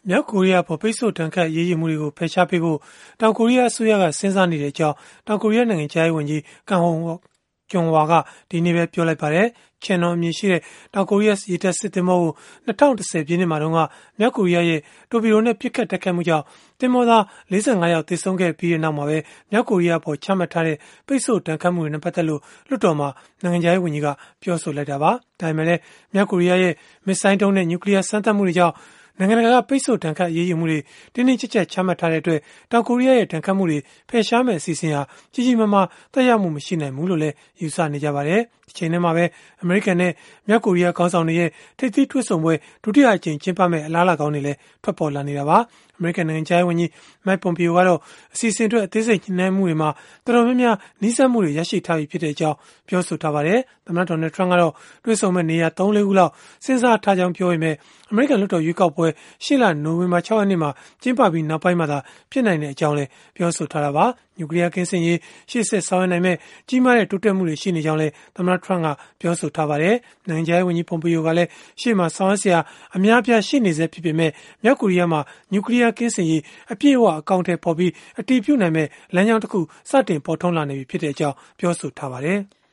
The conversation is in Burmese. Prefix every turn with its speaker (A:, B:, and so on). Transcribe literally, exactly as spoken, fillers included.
A: မြောက်ကိုရီးယားပေါ်ပိတ်ဆို့တန်ခတ်ရေးယူမှုတွေကိုဖယ်ရှားပေးဖို့တောင်ကိုရီးယားအစိုးရကစဉ်းစားနေတဲ့အကြောင်းတောင်ကိုရီးယားနိုင်ငံခြားရေးဝန်ကြီးကန်ဟွန်ဂျွန်ဝါကဒီနေ့ပဲပြောလိုက်ပါတယ်။ ချန်နော်အမည်ရှိတဲ့တောင်ကိုရီးယားရေတပ်စစ်သင်္ဘောကို၂၀၁၀ပြည့်နှစ်မှာတုန်းကမြောက်ကိုရီးယားရဲ့တိုဘီရိုနဲ့ပစ်ခတ်တိုက်ခိုက်မှုကြောင့်သင်္ဘောသား၄၅ယောက်သေဆုံးခဲ့ပြီးနောက်မှာပဲမြောက်ကိုရီးယားပေါ်ချမှတ်ထားတဲ့ပိတ်ဆို့တန်ခတ်မှုတွေနဲ့ပတ်သက်လို့လွှတ်တော်မှာနိုင်ငံခြားရေးဝန်ကြီးကပြောဆိုလိုက်တာပါ။ဒါပေမဲ့လည်းမြောက်ကိုရီးယားရဲ့မစ်ဇိုင်းဒုံးနဲ့နျူကလ িয়ার စမ်းသပ်မှုတွေကြောင့်နိုင်ငံတကာကပိတ်ဆို့တန်ခတ်ရေးယူမှုတွေတင်းတင်းကျပ်ကျပ်ချမှတ်ထားတဲ့အတွက်တောင်ကိုရီးယားရဲ့တန်ခတ်မှုတွေဖယ်ရှားမဲ့အစီအစဉ်ဟာကြီးကြီးမားမားသက်ရောက်မှုမရှိနိုင်ဘူးလို့လည်းယူဆနေကြပါတယ်။ဒီချိန်ထဲမှာပဲအမေရိကန်နဲ့မြောက်ကိုရီးယားခေါင်းဆောင်တွေရဲ့ထိပ်သီးတွေ့ဆုံပွဲဒုတိယအကြိမ်ကျင်းပမဲ့အလားအလာကောင်းတွေလည်းထွက်ပေါ်လာနေတာပါ။အမေရိကန်နိုင်ငံခြားရေးဝန်ကြီးမိုက်ပွန်ပီယိုကတော့အစီအစဉ်အတွက်အသေးစိတ်ညှိနှိုင်းမှုတွေမှာတော်တော်များများနှီးစပ်မှုတွေရရှိထားပြီဖြစ်တဲ့အကြောင်းပြောဆိုထားပါတယ်။သမ္မတဒေါ်နယ်ထရန့်ကတော့တွေ့ဆုံမဲ့နေရာသုံးလေးခုလောက်စဉ်းစားထားကြောင်းပြောပေမဲ့အမေရိကန်လွှတ်တော်ရွေးကောက်ပွဲရှေ့လနိုဝင်ဘာ၆ရက်နေ့မှာကျင်းပပြီးနောက်ပိုင်းမှာသာဖြစ်နိုင်တဲ့အကြောင်းလည်းပြောဆိုထားတာပါ။နျူကလ িয়ার ကင်းစင်ရေးရှေ့ဆက်ဆောင်ရွက်နိုင်မဲ့ကြီးမားတဲ့တိုးတက်မှုတွေရှိနေကြောင်းလည်းသမ္မတထရန့်ကပြောဆိုထားပါတယ်။နိုင်ငံခြားရေးဝန်ကြီးပွန်ပီယိုကလည်းရှေ့မှာဆောင်ရွက်စရာအများအပြားရှိနေစေဖြစ်ပေမဲ့မြောက်ကိုရီးယားမှာနျူကလ িয়ার ကင်းစင်ရေးအပြည့်အဝအကောင့်ထဲပေါ်ပြီးအတည်ပြုနိုင်မဲ့လမ်းကြောင်းတစ်ခုစတင်ပေါ်ထွန်းလာနေပြီဖြစ်တဲ့အကြောင်းပြောဆိုထားပါတယ်။